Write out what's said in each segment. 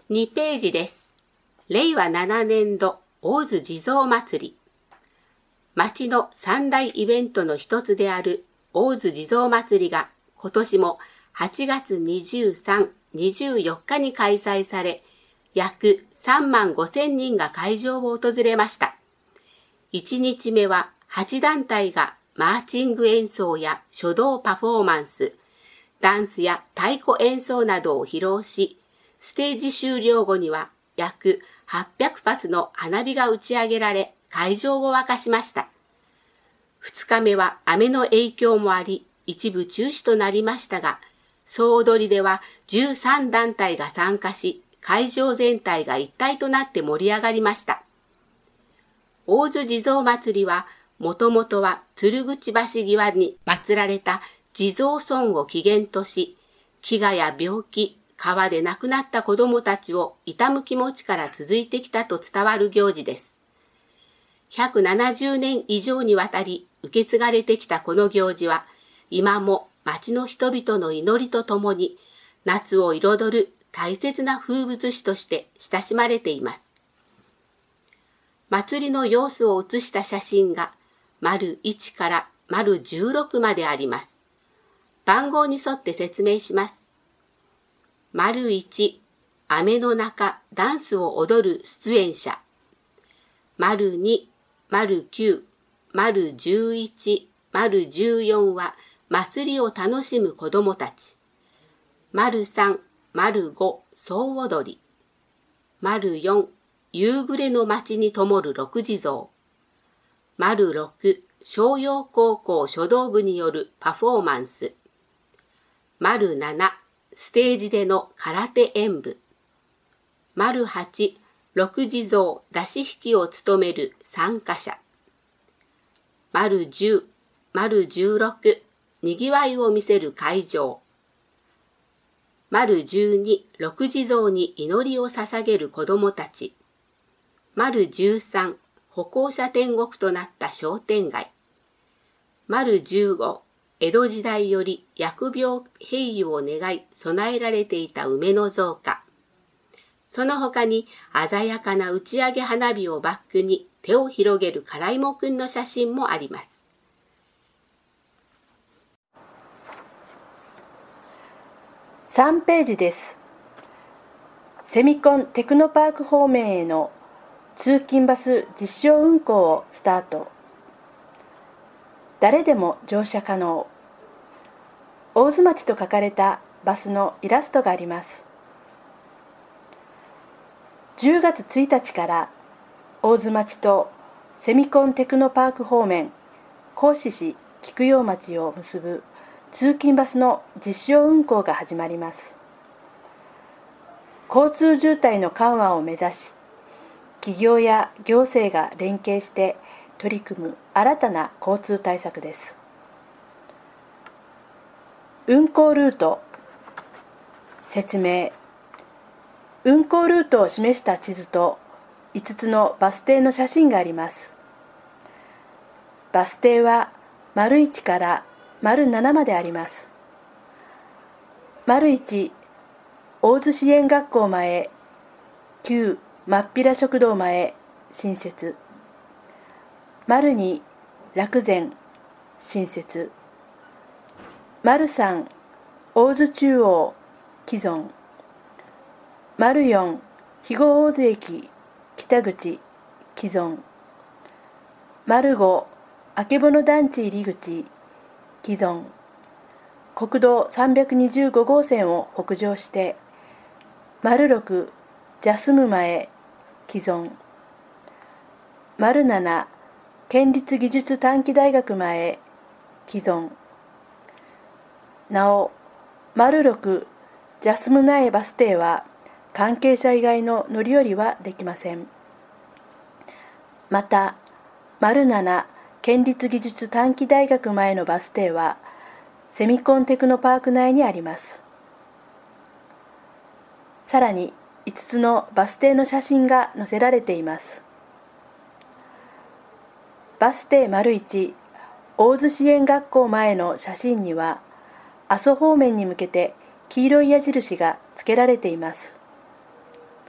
2ページです。令和7年度大洲地蔵祭り。町の三大イベントの一つである大洲地蔵祭りが今年も8月23、24日に開催され、約3万5千人が会場を訪れました。1日目は8団体がマーチング演奏や書道パフォーマンス、ダンスや太鼓演奏などを披露し、ステージ終了後には約800発の花火が打ち上げられ、会場を沸かしました。2日目は雨の影響もあり、一部中止となりましたが、総踊りでは13団体が参加し、会場全体が一体となって盛り上がりました。大洲地蔵祭りは、もともとは鶴口橋際に祀られた地蔵尊を起源とし、飢餓や病気、川で亡くなった子供たちを悼む気持ちから続いてきたと伝わる行事です。170年以上にわたり受け継がれてきたこの行事は、今も町の人々の祈りとともに、夏を彩る大切な風物詩として親しまれています。祭りの様子を写した写真が、丸1から丸16まであります。番号に沿って説明します。丸1、雨の中ダンスを踊る出演者。丸2、丸9、丸11、丸14は祭りを楽しむ子どもたち。丸3、丸5、総踊り。丸4、夕暮れの街に灯る六地蔵。丸6、商陽高校書道部によるパフォーマンス。丸7、ステージでの空手演舞。丸8、六地蔵出し引きを務める参加者。丸10、丸16、にぎわいを見せる会場。丸12、六地蔵に祈りを捧げる子どもたち。丸13、歩行者天国となった商店街。丸15、江戸時代より疫病平癒を願い備えられていた梅の造花。その他に鮮やかな打ち上げ花火をバックに手を広げる唐芋くんの写真もあります。 3ページです。セミコンテクノパーク方面への通勤バス実証運行をスタート。誰でも乗車可能。大洲町と書かれたバスのイラストがあります。10月1日から大洲町とセミコンテクノパーク方面、合志市菊陽町を結ぶ通勤バスの実証運行が始まります。交通渋滞の緩和を目指し、企業や行政が連携して取り組む新たな交通対策です。運行ルート説明。運行ルートを示した地図と5つのバス停の写真があります。バス停は丸1から丸7まであります。丸1、大洲支援学校前、旧まっぴら食堂前、新設。丸2、楽善、新設。丸3、大洲中央、既存。丸4、肥後大洲駅、北口、既存。丸5、あけぼの団地入り口、既存。国道325号線を北上して、丸6、ジャスム前、既存。丸7、県立技術短期大学前、既存。なお、丸6、ジャスム苗バス停は関係者以外の乗り降りはできません。また、丸7、県立技術短期大学前のバス停はセミコンテクノパーク内にあります。さらに5つのバス停の写真が載せられています。バス停丸1、大洲支援学校前の写真には阿蘇方面に向けて黄色い矢印がつけられています。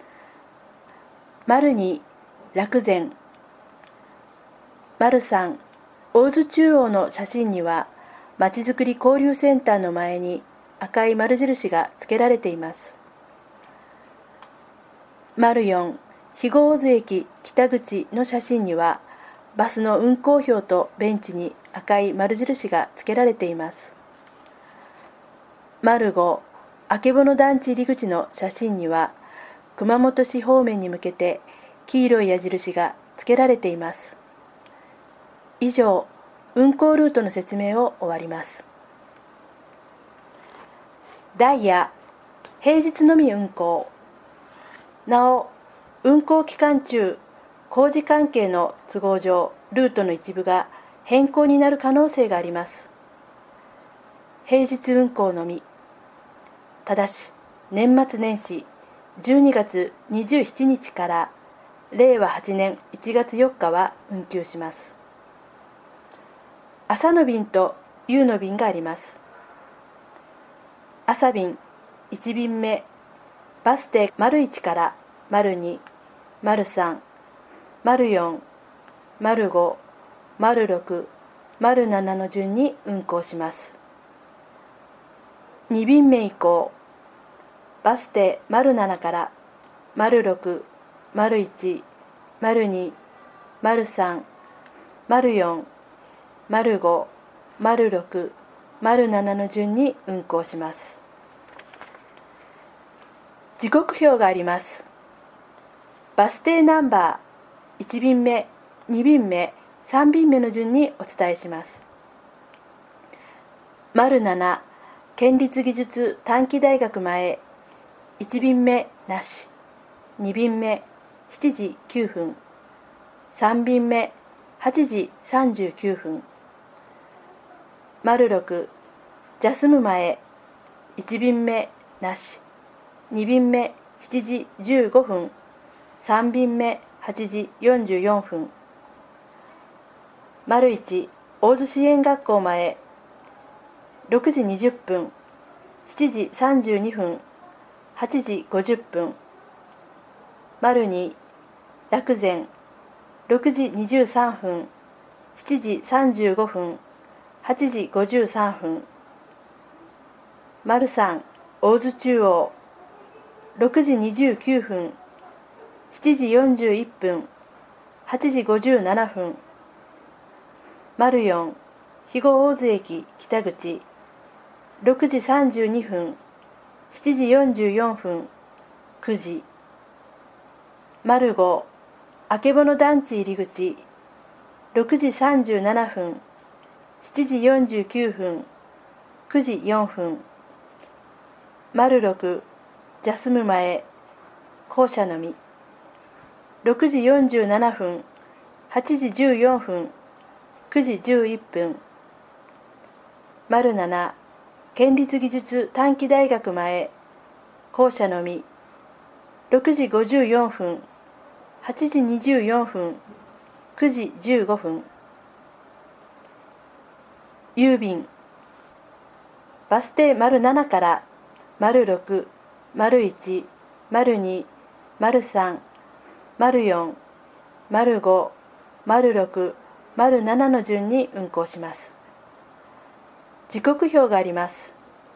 丸2、楽善。丸3、大津中央の写真には、まちづくり交流センターの前に赤い丸印がつけられています。丸4、肥後大津駅北口の写真には、バスの運行表とベンチに赤い丸印がつけられています。丸5、あけぼの団地入り口の写真には、熊本市方面に向けて黄色い矢印がつけられています。以上、運行ルートの説明を終わります。ダイヤ、平日のみ運行。なお、運行期間中、工事関係の都合上、ルートの一部が変更になる可能性があります。平日運行のみ。ただし、年末年始12月27日から令和8年1月4日は運休します。朝の便と夕の便があります。朝便1便目、バス停丸1から丸2、丸3、丸4、丸5、丸6、丸7の順に運行します。2便目以降、バス停丸7から丸6、丸1、丸2、丸3、丸4、丸5、丸6、丸7の順に運行します。時刻表があります。バス停ナンバー1便目、2便目、3便目の順にお伝えします。丸7、県立技術短期大学前、1便目なし、2便目7時9分、3便目8時39分。丸6、ジャスム前、1便目なし、2便目7時15分、3便目8時44分。丸1、大津支援学校前、6時20分、7時32分、8時50分。丸2、楽善、6時23分、7時35分、8時53分。丸3、大津中央、6時29分、7時41分、8時57分。丸4、肥後大津駅北口、6時32分、7時44分、9時。丸5、あけぼの団地入り口、6時37分、7時49分、9時4分。丸6、ジャスム前、校舎のみ、6時47分、8時14分、9時11分。丸7、県立技術短期大学前、校舎のみ、6時54分、8時24分、9時15分。郵便、バス停丸7から丸6、丸1、丸2、丸3、丸4、丸5、丸6、丸7の順に運行します。時刻表があります。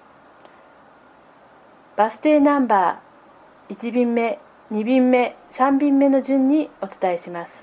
バス停ナンバー1便目、2便目、3便目の順にお伝えします。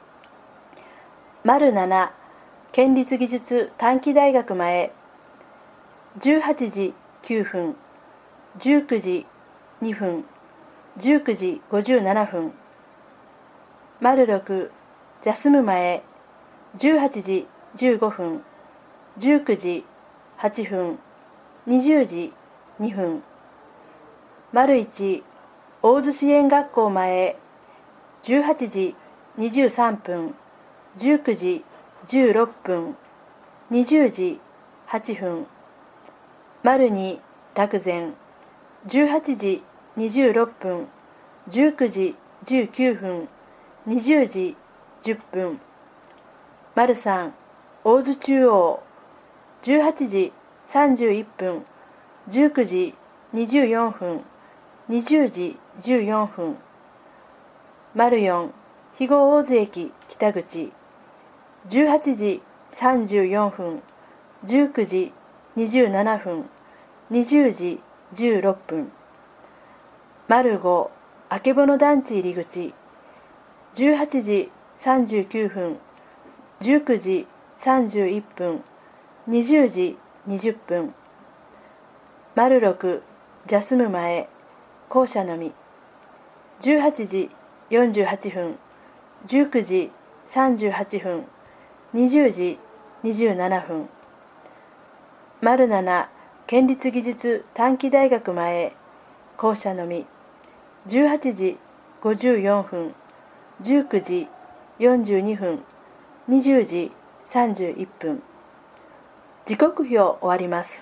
丸7、県立技術短期大学前、18時9分、19時2分、19時57分。丸6、ジャスム前、18時15分、19時8分、20時2分。丸1、大津支援学校前、18時23分、19時16分、20時8分。丸2、楽善、18時26分、19時19分、20時10分。丸3、大津中央、18時31分、19時24分、20時14分。 04肥後大津駅北口18時34分、19時27分、20時16分。05あけぼの団地入り口18時39分、19時31分、20時20分。06ジャスム前校舎のみ18時48分、19時38分、20時27分。07県立技術短期大学前校舎のみ18時54分、19時42分、20時31分。時刻表終わります。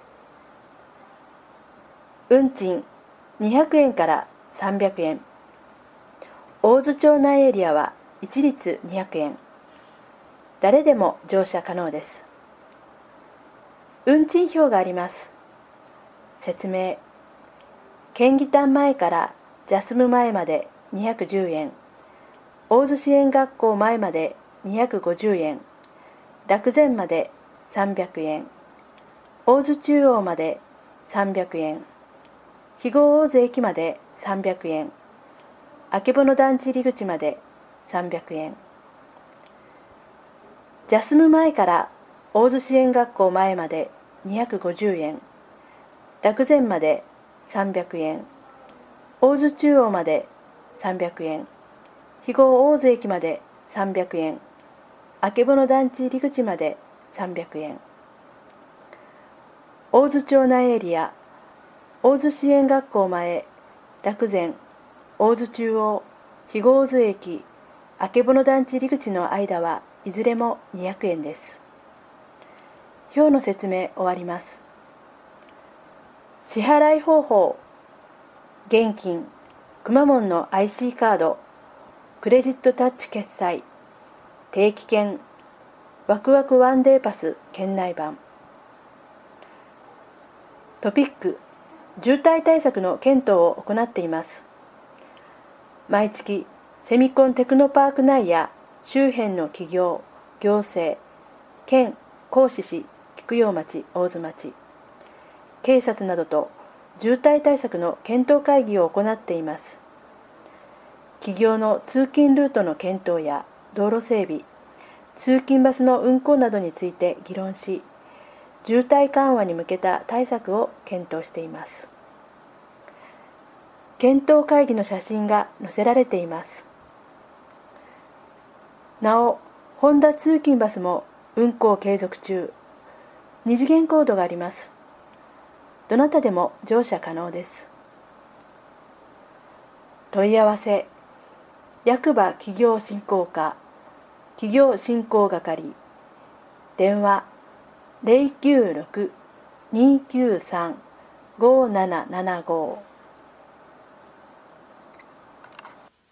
運賃200円から300円。大津町内エリアは一律200円。誰でも乗車可能です。運賃表があります。説明。県議丹前からジャスム前まで210円。大津支援学校前まで250円。楽前まで300円。大津中央まで300円。肥後大津駅まで300円。あけぼの団地入り口まで300円。ジャスム前から大津支援学校前まで250円。楽前まで300円。大津中央まで300円。肥後大津駅まで300円。あけぼの団地入り口まで300円。大津町内エリア、大津支援学校前、楽前、大津中央、肥後大津駅、あけぼの団地入り口の間はいずれも200円です。表の説明終わります。支払い方法。現金、くまモンの IC カード、クレジットタッチ決済、定期券、ワクワクワンデーパス県内版。トピック、渋滞対策の検討を行っています。毎月、セミコンテクノパーク内や周辺の企業、行政、県、合志市、菊陽町、大津町、警察などと渋滞対策の検討会議を行っています。企業の通勤ルートの検討や道路整備、通勤バスの運行などについて議論し、渋滞緩和に向けた対策を検討しています。検討会議の写真が載せられています。なお、ホンダ通勤バスも運行継続中。二次元コードがあります。どなたでも乗車可能です。問い合わせ、役場企業振興課、企業振興係、電話096-293-5775